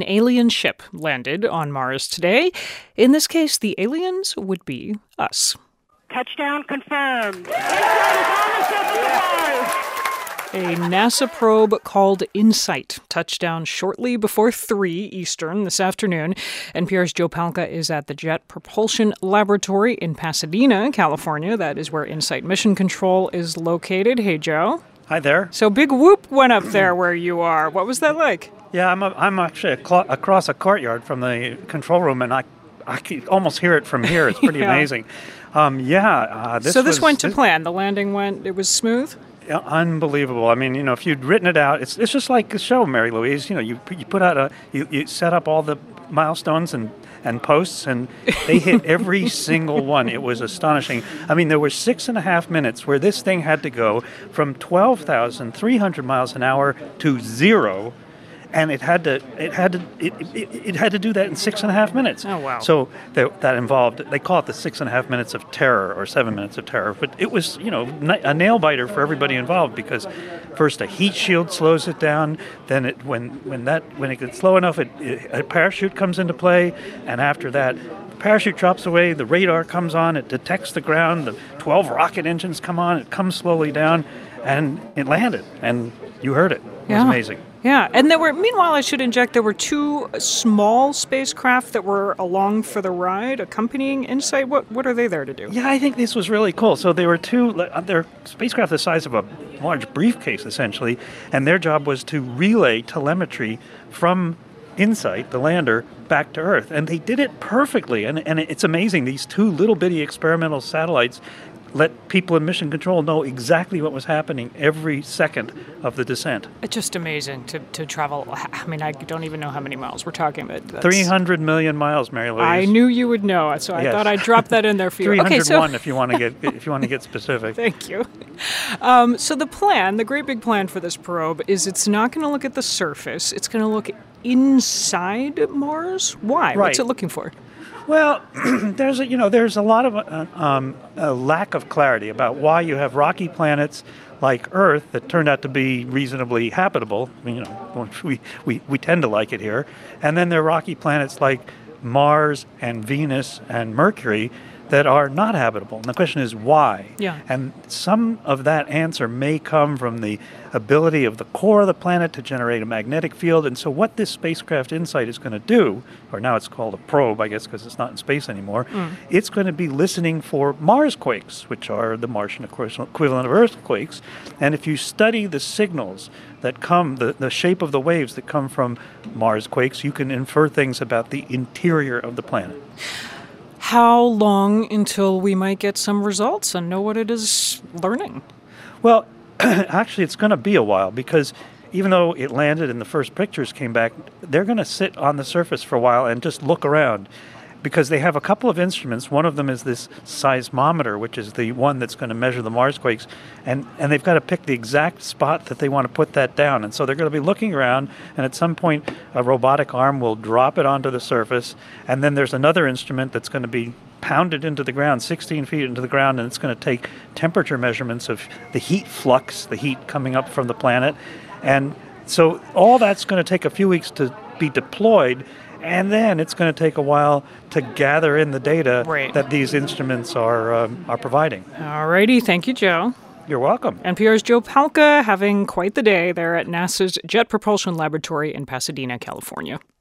An alien ship landed on Mars today. In this case, the aliens would be us. Touchdown confirmed. A NASA probe called InSight touched down shortly before 3 Eastern this afternoon. NPR's Joe Palca is at the Jet Propulsion Laboratory in Pasadena, California. That is where InSight Mission Control is located. Hey, Joe. Hi there. So big whoop went up there where you are. What was that like? Yeah, I'm actually across a courtyard from the control room, and I can almost hear it from here. It's pretty amazing. This went to plan. The landing it was smooth? Yeah, unbelievable. I mean, if you'd written it out, it's just like a show, Mary Louise. You put out you set up all the milestones and posts, and they hit every single one. It was astonishing. I mean, there were 6.5 minutes where this thing had to go from 12,300 miles an hour to 0. And it had to do that in 6.5 minutes. Oh, wow. So that involved, they call it the 6.5 minutes of terror or 7 minutes of terror. But it was, a nail biter for everybody involved, because first a heat shield slows it down. Then when it gets slow enough, a parachute comes into play. And after that, the parachute drops away, the radar comes on, it detects the ground, the 12 rocket engines come on, it comes slowly down, and it landed. And you heard it. It was amazing. Yeah, and meanwhile, I should inject, there were 2 small spacecraft that were along for the ride, accompanying InSight. What are they there to do? Yeah, I think this was really cool. So they were they're spacecraft the size of a large briefcase, essentially, and their job was to relay telemetry from InSight, the lander, back to Earth. And they did it perfectly, and it's amazing. These 2 little bitty experimental satellites let people in mission control know exactly what was happening every second of the descent. It's just amazing to travel. I mean, I don't even know how many miles we're talking about. 300 million miles, Mary Louise. I knew you would know, so I thought I'd drop that in there for you. 301 if you want to get specific. Thank you. So the great big plan for this probe is it's not going to look at the surface. It's going to look inside Mars. Why? Right. What's it looking for? Well, there's a lot of a lack of clarity about why you have rocky planets like Earth that turned out to be reasonably habitable. I mean, we tend to like it here, and then there are rocky planets like Mars and Venus and Mercury that are not habitable. And the question is why? Yeah. And some of that answer may come from the ability of the core of the planet to generate a magnetic field. And so what this spacecraft InSight is going to do, or now it's called a probe, I guess, because it's not in space anymore, it's going to be listening for Marsquakes, which are the Martian equivalent of earthquakes. And if you study the signals that come, the shape of the waves that come from Marsquakes, you can infer things about the interior of the planet. How long until we might get some results and know what it is learning? Well, actually, it's going to be a while, because even though it landed and the first pictures came back, they're going to sit on the surface for a while and just look around, because they have a couple of instruments. One of them is this seismometer, which is the one that's going to measure the Marsquakes, and they've got to pick the exact spot that they want to put that down. And so they're going to be looking around, and at some point a robotic arm will drop it onto the surface, and then there's another instrument that's going to be pounded into the ground, 16 feet into the ground, and it's going to take temperature measurements of the heat flux, the heat coming up from the planet. And so all that's going to take a few weeks to be deployed, and then it's going to take a while to gather in the data that these instruments are providing. All righty. Thank you, Joe. You're welcome. NPR's Joe Palca having quite the day there at NASA's Jet Propulsion Laboratory in Pasadena, California.